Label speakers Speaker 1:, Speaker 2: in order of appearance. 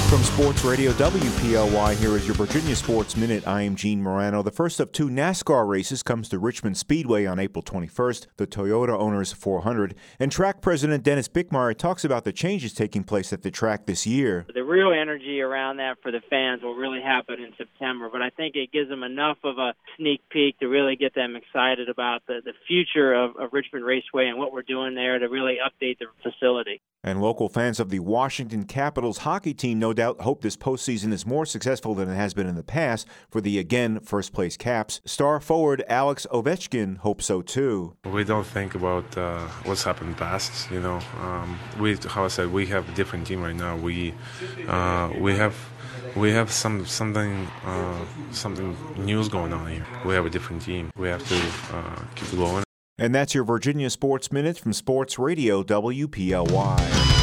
Speaker 1: From Sports Radio WPLY, here is your Virginia Sports Minute. I am Gene Morano. The first of two NASCAR races comes to Richmond Speedway on April 21st, the Toyota Owners 400. And track president Dennis Bickmeyer talks about the changes taking place at the track this year.
Speaker 2: The real energy around that for the fans will really happen in September, but I think it gives them enough of a sneak peek to really get them excited about the future of Richmond Raceway and what we're doing there to really update the facility.
Speaker 1: And local fans of the Washington Capitals hockey team no doubt hope this postseason is more successful than it has been in the past for the, again, first-place Caps. Star forward Alex Ovechkin hopes so, too.
Speaker 3: We don't think about what's happened past, you know. How I said, we have a different team right now. We have something news going on here. We have a different team. We have to keep going.
Speaker 1: And that's your Virginia Sports Minute from Sports Radio WPLY.